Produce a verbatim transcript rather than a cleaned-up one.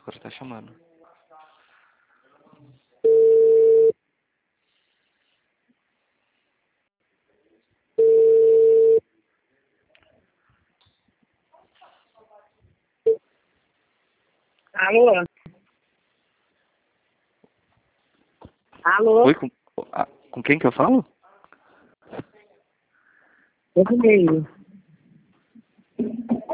agora tá chamando. Alô? Alô? Oi, com, ah, com quem que eu falo? Eu meio.